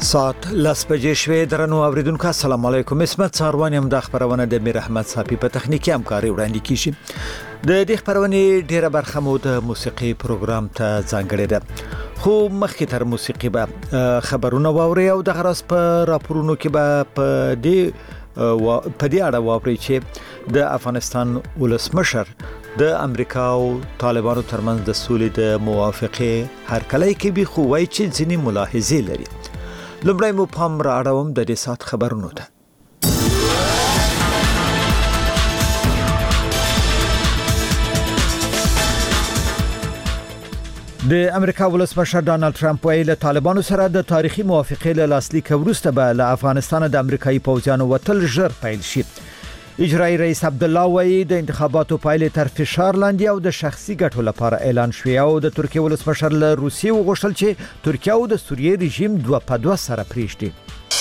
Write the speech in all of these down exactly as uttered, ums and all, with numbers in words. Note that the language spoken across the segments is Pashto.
سات لاس بجې شوې درنو اوریدونکو السلام علیکم. اسمت څاروان هم د خبرونه د میر احمد صافي په تخنیکی همکاري وړاندې کیږي. د دې خبرونه ډیره برخه مو د موسیقي پروګرام ته ځانګړې ده. خو مخکې تر موسیقي به خبرونه واوري او د غرض په راپورونو کې به په دې په دې اړه واوري چې د افغانستان ولسمشر د امریکا او طالبانو ترمنځ د سولې د موافقې هرکلی کوي، خو وایي چې ځینې ملاحظې لري. لومړی مو پام را اړوم د دې سات خبرونو ته. د امریکا ولسمشر ډانلډ ټرمپ ویلي له طالبانو سره د تاریخي موافقې له لاسلیک وروسته به له افغانستان د امریکایي پوځیانو وتل ژر پیل شي. اجرایي رئیس عبد الله وایي د انتخاباتو پایلې تر فشار لاندې او د شخصي ګټو لپاره اعلان شوې او د ترکیه ولسمشر له روسیې وغوښتل چې ترکیه او د سوریې رژیم دوه په دوه سره پریږدي.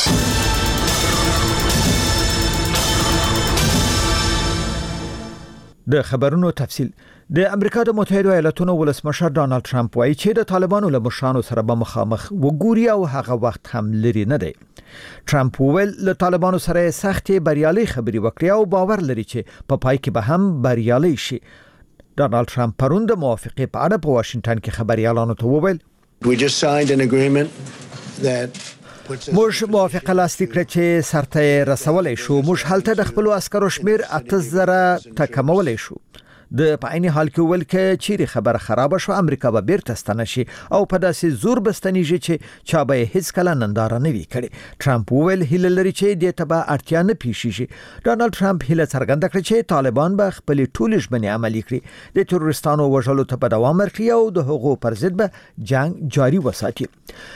د خبرونو تفصیل. د امریکا د متحده ایالاتونو ولسمشر ډانلډ ټرمپ وایي چې د طالبانو له مشرانو سره به مخامخ وګوري او هغه وخت هم لري نه دی. ټرمپ ویل له طالبانو سره سختي بریالي خبري وکړي او باور لري چې په پا پای کې به هم بریالي شي. ډانلډ ټرمپ پرون د موافقې په اړه په واشنگټن کې خبريالانو ته وویل We just signed an agreement that موږ موافقه لاسلیک کړه چې سرته رسولای شو. موږ هلته د خپل عسکرو شمیر اته زره تکمولای شو. د پاینې حال کې ول کې چیرې خبره خراب شو امریکا به بیرته ستنه شي او په داسې زور بستنیږي چې چا به هیڅ کله ننداره نه وی کړي. ټرمپ ویل هیله لري چې د تبع اړتیا نه پیښ شي. ډانلډ ټرمپ هیله څرګنده کړه چې طالبان به خپل ټول ژمنې عملي کړي، د تروریستانو وژلو ته په دوام ورکړي او د حقوقو پر ضد به جنگ جاري وساتي.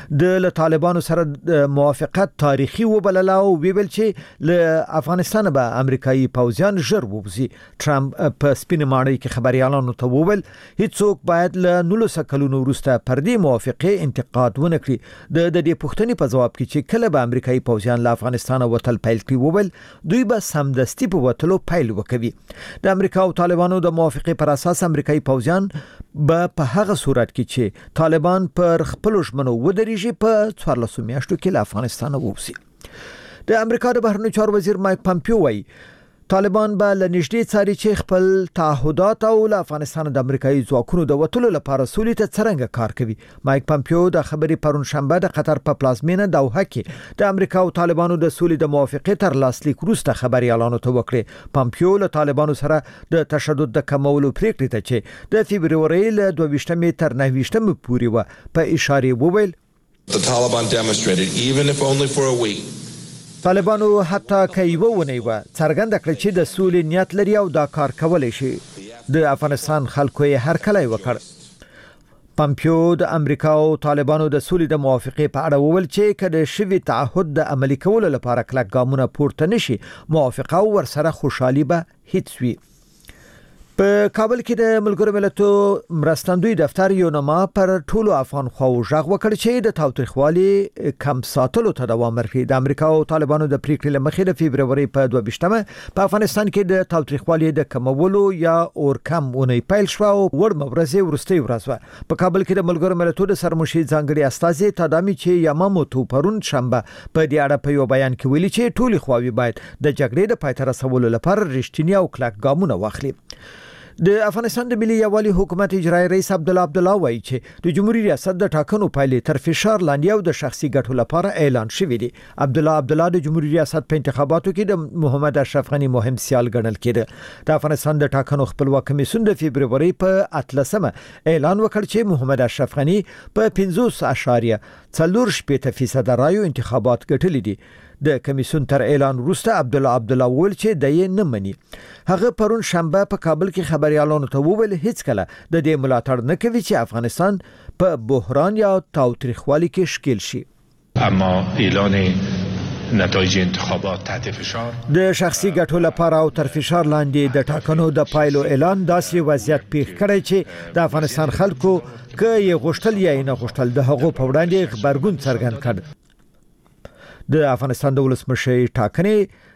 د طالبانو سره موافقت تاریخي وبلل او ویل چې له افغانستان به امریکایي پوځیان ژر ووځي. ټرمپ په سپینه کې خبريالانو ته وویل هیڅوک باید له نولس کلونو وروسته پر دې موافقه انتقاد ونه کړي. د دې پوښتنې په جواب کې چې کله به امریکایي پوځیان له افغانستان وتل پیل کړي وویل دوی به سمدستي په وتلو پیل وکوي. د امریکا او طالبانو د موافقه پر اساس امریکایي پوځیان به په هغه صورت کې چې طالبان پر خپل ژمنو ودرېږي په څوارلسو میاشتو کې له افغانستان ووځي. د امریکا د بهرنیو چارو وزیر مایک پامپیو وایي طالبان به لنږدې څاري چې خپل تعهدات او له افغانستان د امریکایي ځواکونو د وټولو لپاره سولې ته څرنګه کار کوي. مایک پامپیو د خبري پرون شنبه د قطر په پلازمینه دوحه کې د امریکا او طالبانو د سولې د موافقې تر لاسلیک وروسته خبريالانو ته وکړي. پامپیو له طالبانو سره د تشدد د کمولو پریکړې ته چې د فبرवरी له دوه ویشتمې تر نهه ویشتمې پورې و په اشاره وویل The Taliban demonstrated even if only for a week طالبانو حتی کایو ونی و څرګنده کړ چې د سولې نیت لري او دا کار کولای شي. د افغانستان خلکو یې هر کله وکړ. پامپیو د امریکا او طالبانو د سولې د موافقې په اړه وویل چې کله شوی تعهد د عملي کولو لپاره کلک ګامونه پورته نشي موافقه او ورسره خوشحالي به هیڅ وي. په کابل کې د ملګرو ملتونو مرستندوی دفتر یو نامه پر ټولو افغان خواو ژغ وکړ چې د تاوتریخوالي کم ساتلو د دوام ورکړي. د امریکا او طالبانو د پریکړې لمخې د فبرवरी په دوه ویشتمه په افغانستان کې د تاوتریخوالي د کمولو یا اور کم ونی پیل شو او ور مبرزه ورستي ورځ په کابل کې د ملګرو ملتونو د سرمشي ځانګړي استاذ تادامي چې یاماموتو پرون شنبه په دې اړه په یو بیان کې ویلي چې ټولي خواوې باید د جګړې د پای ته رسولو لپاره رښتینی او کلک ګامونه واخلي. د افغانستان د ملي یوالي حکومت اجرایي رئیس عبد الله عبد الله وایي چې د جمهوریت ریاست د ټاکنو پایلې تر فشار لاندې او د شخصي ګټو لپاره اعلان شوې دي. عبد الله عبد الله د جمهوریت ریاست په انتخاباتو کې د محمد اشرف غنی مهم سیال ګڼل کېده. د افغانستان د ټاکنو خپلواک کمیسیون د فبرवरी په اتلسمه اعلان وکړ چې محمد اشرف غنی په پنځوس اعشاریه څلور شپږ فیصد رایو انتخابات ګټلې دي. د کمیسیون تر اعلان وروسته عبد الله عبد الله ویل چې د یې نه مني. هغه پرون شنبه په کابل کې خبريالانو ته وویل هیڅ کله د دې ملاتړ نه کوي چې افغانستان په بحران یا تاوتریخوالي کې ښکیل شي. اما اعلان نتایج انتخابات تحت فشار د شخصي ګټو لپاره او تر فشار لاندې د ټاکنو د پایلو اعلان داسې وضعیت پیښ کړی چې د افغانستان خلکو که یې غوښتل یا نه غوښتل د هغو په وړاندې خبرګون څرګند کړ. د افغانستان د ولسمشر ټاکنې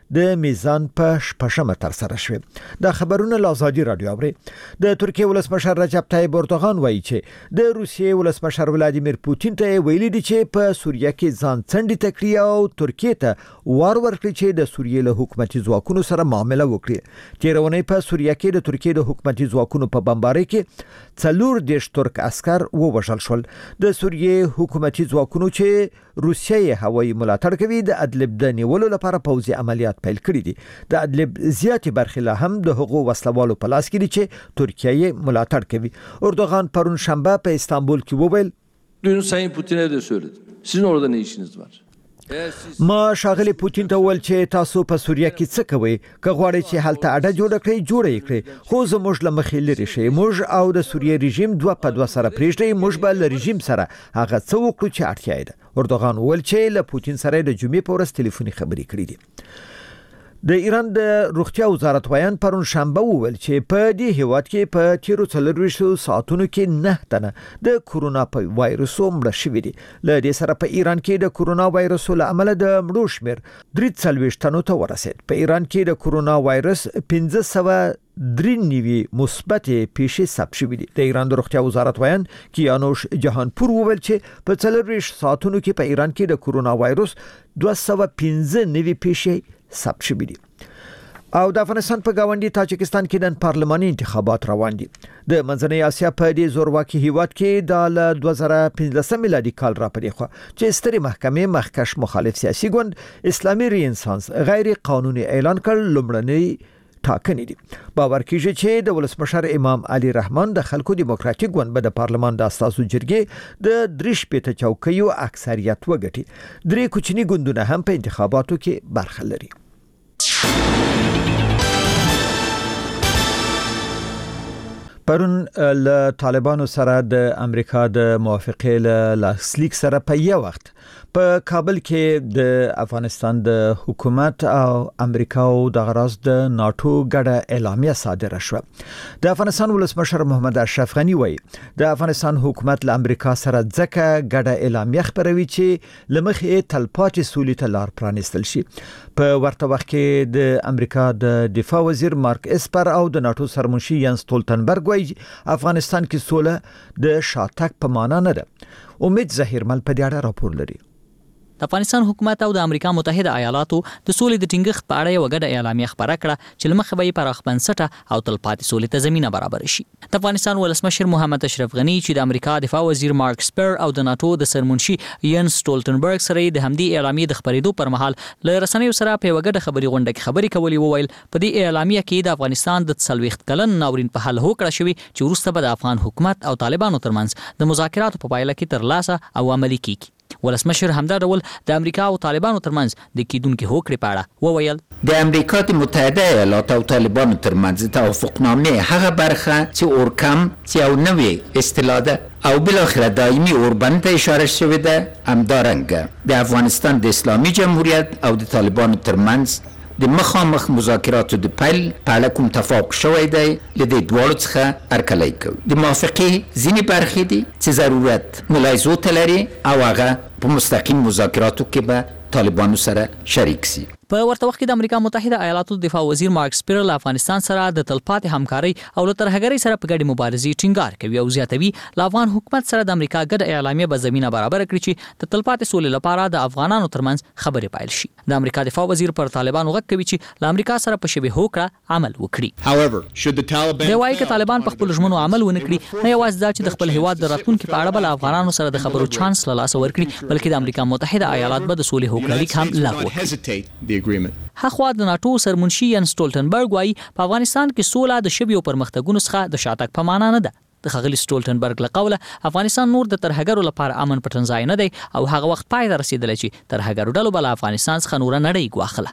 د میزان په شپږمه تر سره شوه. د خبرونه له ازادي رادیو اوري. د ترکیه ولسمشر رجب طیب اردوغان وایي چې د روسیې ولسمشر ولادیمیر پوتین ته ویلي دي چې په سوریه کې ځان څنډې تکړه او ترکیه ته وار ورکړي چې د سوریې له حکومتي ځواکونو سره معامله وکړي. تیرونه په سوریه کې د ترکیه د حکومتي ځواکونو په بمبارۍ کې څلور دیش ترک عسكر ووژل شول. د سوریې حکومتي ځواکونو چې روسیې هوایي ملاتړ کوي د ادلب د نیولو لپاره پوځي عملیات پیل کړي دي. د ادلب زیاتې برخې لا هم د حقوق وسلوالو په لاس کې دي چې ترکیه یې ملاتړ کوي. اردوغان پرون شنبه په استانبول کې وویل Dün Sayın Putin'e de söyledim. Sizin orada ne işiniz var? ما شاغلی پوتین ته ول چې تاسو په سوریه کې څه کوئ؟ که غواړئ چې هلته اډه جوړ کړئ جوړ یې کړئ، خو زموږ له مخې لري شي. موږ او د سوریې رژیم دوه په دوه سره پریږدي، موږ به له رژیم سره هغه څه وکړو چې اړتیا یې ده. اردوغان ول چې له پوتین سره د جمعې په ورځ ټلیفوني خبرې کړې دي. د ایران د روغتیا وزارت وایان پرون شنبه وویل چې په دې هیواد کې په تیرو څلورویشتو ساعتونو کې نه تنه د کورونا وایرس مړه شوي دي. له دې سره په ایران کې د کورونا وایرس له امله د مړو شمېر درې څلوېښت تنو ته ورسېد. په ایران کې د کورونا وایرس پنځه سوه درې نوي مثبت پیښې ثبت شوې دي. د ایران د روغتیا وزارت وایان کیانوش جهانپور وویل چې په څلورویشت ساعتونو کې په ایران کې د کورونا وایرس دوه سوه پنځه نوي پیښې ثبت شوې دي. او د افغانستان په گاونډي تاجکستان کې د پارلماني انتخابات روان دي. د منځنۍ اسیا په دې زورواکي هیواد کې د دوه زره پنځلسم میلادي کال را پدې خو چې ستري محکمې مخکش مخالف سیاسي ګوند اسلامي رینسانس غیر قانوني اعلان کړ. لومړنی ټاکنې دي. باور کیږي چې د ولسمشر امام علي رحمان د خلکو دیموکراتیک ګوند به د پارلمان د اساسو جرګې د درش پېته چوکیو اکثریت وګټي. درې کوچني ګوندونه هم په انتخاباتو کې برخه لري. پرون له طالبانو سره د امریکا د موافقې له لاسلیک سره په یو وخت په کابل کې د افغانستان د حکومت او امریکا او د غراز د ناتو ګډه اعلامیه صادره شوه. د افغانستان ولسمشر محمد اشرف غنی وایي د افغانستان حکومت له امریکا سره ځکه ګډه اعلامیه خبروي چې لمخې تلپاتې سولې ته لار پرانستل شي. په ورته وخت کې د امریکا د دفاع وزیر مارک اسپر او د ناتو سرمنشي ینس ستولتنبرګ وایي افغانستان کې سوله د شاتګ په معنا نه ده. امید ظهیرمل په دې اړه راپور لري. د افغانستان حکومت او د امریکا متحده ایالاتو د سولې د ټینګښت په اړه یو ګډه اعلامیه خبره کړه چې لمخې به یې پراخ بنسټه او تلپاتې سولې ته زمینه برابر شي. د افغانستان ولسمشر محمد اشرف غنی چې د امریکا دفاع وزیر مارک اسپر او د ناتو د سرمنشي ینس ستولتنبرګ سره د همدې اعلامیې د خبرېدو پر مهال له رسنیو سره په یو ګډه خبري غونډه کې خبرې کولې. وویل په دې اعلامیه کې د افغانستان د څلوېښت کلن ناورین په حل هوکړه شوی چې وروسته به د افغان حکومت او طالبانو ترمنځ د مذاکراتو په پایله کې ترلاسه او عملي کیږي. ولسمشر همدا ډول د امریکا او طالبانو ترمنځ د کیدونکو هوکړې په اړه وویل د امریکا د متحده ایالاتو او طالبانو ترمنځ توافقنامه هغه برخه چې اورکم چې یو نوې اصطلاح ده او بالاخره دایمي اوربند ته اشاره شوې ده همدارنګه د افغانستان د اسلامي جمهوریت او د طالبانو ترمنځ د مخامخ مذاکراتو د پیل په اړه کوم توافق شوی دی له دې دواړو څخه هرکلی کوي. د موافقې ځینې برخې دي چې ضرورت ملاحظو ته لري او هغه په مستقیم مذاکراتو کې به طالبانو سره شریک سي. په ورته وخت کې د امریکا متحده ایالاتو دفاع وزیر مارک اسپر له افغانستان سره د تلپاتې همکاري او له ترهګرۍ سره په ګډې مبارزې ټینګار کوي او زیاتوي له افغان حکومت سره د امریکا ګډه اعلامیه به زمینه برابر کړي چې د تلپاتې سولې لپاره د افغانانو ترمنځ خبرې پیل شي. د امریکا دفاع وزیر پر طالبانو غږ کوي چې له امریکا سره په شبه هوکړه عمل وکړي. دی وايي چې طالبان په خپل ژمنو عمل ونه کړي نه یوازې دا چې د خپل هیواد د راتلونکي په اړه بل افغانانو سره د خبرو چانس له لاسه ورکړي بلکې د امریکا متحده ایالات به د سولې هوکړه هم لغوه کړي. هغه د ناتو سرمنشي ینس ستولتنبرګ وايي په افغانستان کې سوله د شبيو پرمختګونو څخه د شاتګ په معنا نه ده. د خغلی ستولتنبرګ له قوله افغانستان نور د ترهګرو لپاره امن پټنځای نه دی او هغه وخت پای ته رسیدلی چې ترهګرو ډلو بل افغانستان څخه نور نړۍ ګواخله.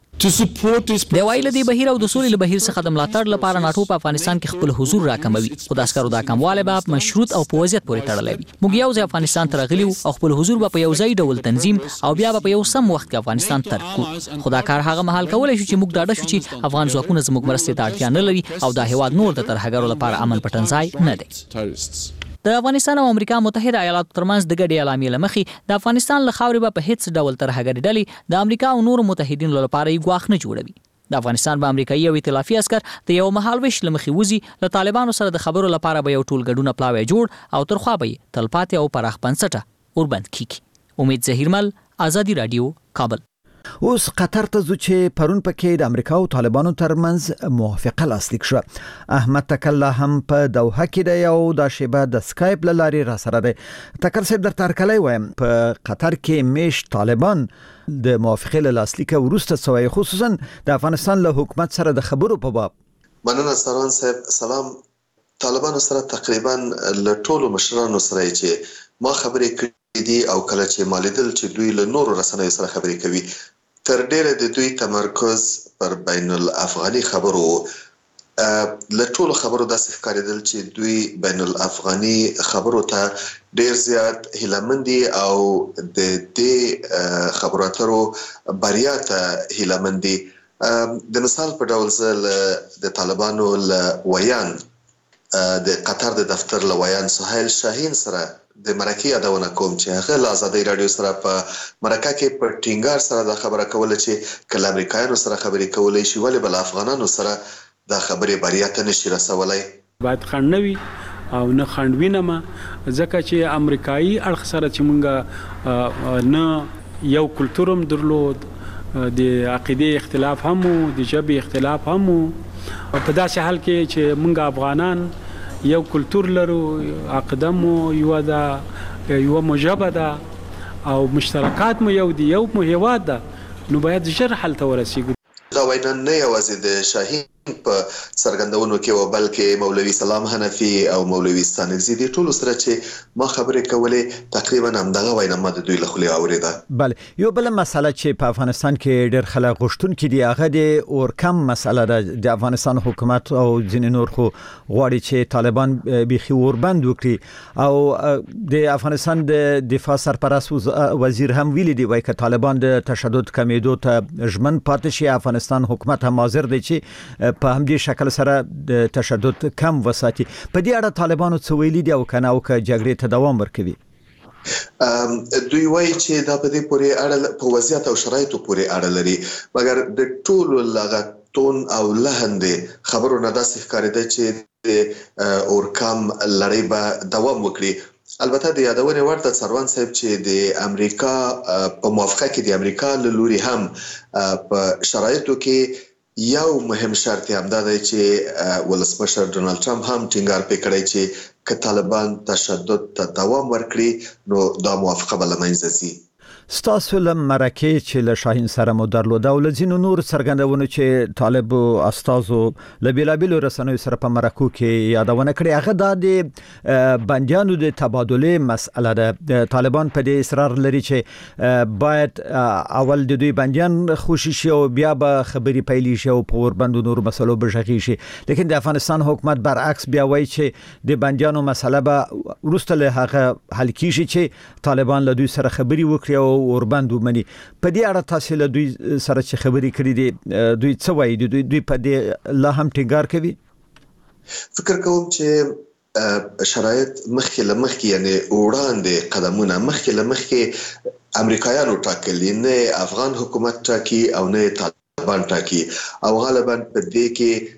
د وایي له دې بهیر او د سولې له بهیر څخه د ملاتړ لپاره ناتو په افغانستان کې خپل حضور راکموي خو د عسکرو دا کموالی به مشروط او په وضعیت پورې تړلی وي. موږ یو ځای افغانستان ته راغلي او خپل حضور به په یو ځای ډول تنظیم او بیا به په یو سم وخت کې افغانستان ترک کړو. خو دا کار هغه مهال کولی شو چې موږ ډاډه شو چې افغان ځواکونه زموږ مرستې ته اړتیا نه لري او دا هیواد نور د ترهګرو لپاره امن پټنځای نه دی. د افغانستان او امریکا متحده ایالاتو ترمنځ د ګډې اعلامیې لمخې د افغانستان له خاورې به په هیڅ ډول ترهګري ډلې د امریکا او نورو متحدینو لپاره یې ګواښ نه جوړوي. د افغانستان به امریکایي او ائتلافي عسكر د یو مهالويش لمخې وزي له طالبانو سره د خبرو لپاره به یو ټول ګډونه پلاوی جوړ او ترخوا به تلپاتې او پراخ بنسټه اوربند کیږي. امید زهیرمل، آزادی رادیو، کابل. اوس قطر ته ځو چې پرون پکې د امریکا او طالبانو ترمنځ موافقه لاسلیک شو. احمد تکل هم په دوحه کې دی او د شیبه د سکایپ له لارې را سره دی. تکل صاحب در ترکلی وایم په قطر کې میش طالبان د موافقه له لاسلیک وروسته سوی خصوصا د افغانستان له حکومت سره د خبرو په باب. مننه سروان صاحب. سلام. طالبانو سره تقریبا له ټولو مشرانو سره چې ما خبرې کړې دي او کله چې مالیدل چې دوی له نورو رسنیو سره خبرې کوي، تر ډیره د دوی تمرکز پر بین الافغاني خبرو له ټولو خبرو داسې ښکارېدل چې دوی بین الافغاني خبرو ته ډیر زیات هیلهمند دي او د دې خبرو اترو بریا ته هیلهمند دي. د مثال په ډول زه د طالبانو له ویان د قطر د دفتر له ویان سهیل شاهین سره د مرکه یادونه کوم چې هغه له آزادۍ رادیو سره په مرکه کې په ټینګار سره د خبره کوله چې کله امریکایانو سره خبرې کولای شي ولې بل افغانانو سره د خبرې بریا ته نشي رسولای. باید خنډوي او نه خنډوینه ما ځکه چې امریکایي اړخ سره چې مونږه نه یو کلتورم درلود، د عقیده اختلاف هم وو، د ژبې اختلاف هم وو. په داسې حال کې چې مونږ افغانان یو کلتور لرو، عقیده مو یو ده، یو مجبه ده او مشترکات مو یو دي، یو مو هیواد ده، نو باید ژر حل ته ورسیږو. دا وینا نه یوازې د شاهین په څرګندونو کې و بلکې مولوي سلام حنفي او مولوي ستانکزي دي ټول سره چې ما خبرې کولې تقریبا همدغه وینا ما د دوی له خولې اوریده. بله، یو بل مسله چې په افغانستان کې ډېر خلک غوښتونکي دي هغه د اورکم مسله ده. د افغانستان حکومت او ځینې نور خو غواړي چې طالبان بیخي اوربند وکړي او د افغانستان د دفاع سرپرست وزیر هم ویلي دی وایي که طالبان د تشدد کمیدو ته ژمن پاتې شي افغانستان حکومت هم حاضر دی چې په همدې شکل سره د تشدد کم وساتي. په دې اړه طالبانو څه ویلي دي او کنه او که جګړې ته دوام ورکوي؟ دوی وایي چې دا په دې پورې اړه په وضعیت او شرایطو پورې اړه لري، مګر د ټولو لغه تون او لهند خبرو نه داسې ښکارېده چې د اورکم لړۍ به دوام وکړي. البته د یادونې وړ ده سروان صاحب چې د امریکا په موافقه کې د امریکا له لوري هم په شرایطو کې یو مهم شرط هم دا دی چې ولسمشر ډونالد ټرمپ هم ټینګار پې کړی چې که طالبان تشدد ته دوام ورکړي نو دا موافقه به له منځه ځي. ستاسو له مرکه چې له شاهین سره مو درلوده او له ځینو نور څرګندونو چې طالب استادو له بیلابیلو رسنیو سره په مرکو کې یادونه کړې هغه د بندیانو د تبادله مسأله ده. طالبان په دې اصرار لري چې باید اول د دوی بندیان خوشي شي او بیا به خبري پیلې شي او په اوربند نور مسلو بشغي شي، لیکن د افغانستان حکومت برعکس بیا وایي چې د بندیانو مسله به وروسته له هغه حل کیږي چې طالبان له دوی سره خبري وکړي او اوربند ومني. په دې اړه تاسو له دوی سره چې خبرې کړې دي دوی څه وایي؟ دوی دوی په دې لا هم ټینګار کوي؟ فکر کوم چې شرایط مخکې له مخکې یعنی وړاندې قدمونه مخکې له مخکې امریکایانو ټاکلي، نه افغان حکومت ټاکي او نه طالبان ټاکي، او غالبا په دې کې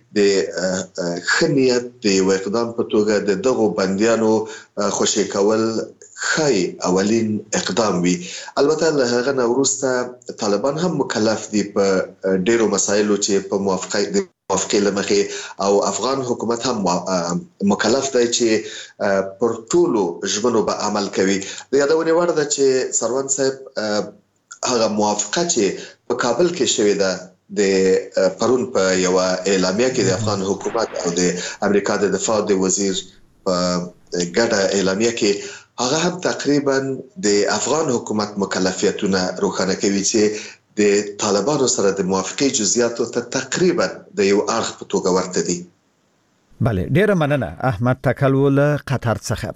د ښه نیت د یو اقدام په توګه د دغو بندیانو خوشي کول خای اولین اقدام وي. البته له هغه نه وروسته طالبان هم مکلف دي په ډیرو مسایلو چې په موافقه د موافقه لمخې او افغان حکومت هم مکلف دی چې پر ټولو ژمنو به عمل کوي. د یادونې وړ ده چې سروان صاحب هغه موافقه چې په کابل کې شوې ده د پرون په یو اعلامیه کې د افغان حکومت او د امریکا د دفاع د وزیر په ګډه اعلامیه کې هغه هم تقریبا د افغان حکومت مکلفیتونه روښانه کوي چې د طالبانو سره د موافقه جزئیاتو ته تقریبا د یو اړخ په توګه ورته دي. بله، ډیره مننه احمد تکل له قطر څخه.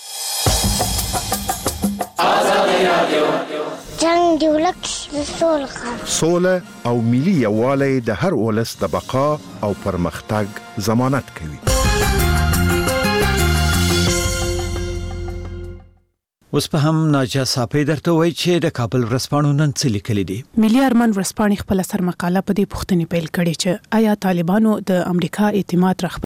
جنگ دی ولک سوله سوله او ملي یووالی د هر ولس د بقا او پرمختګ ضمانت کوي. اوس په هم ناجا صافی درته وایي چې د کابل ورځپاڼو نن څه لیکلي دي. ملي ارمان ورځپاڼې خپل سرمقاله په دې پوښتنې پیل کړې چې آیا طالبانو د امریکا اعتماد رخ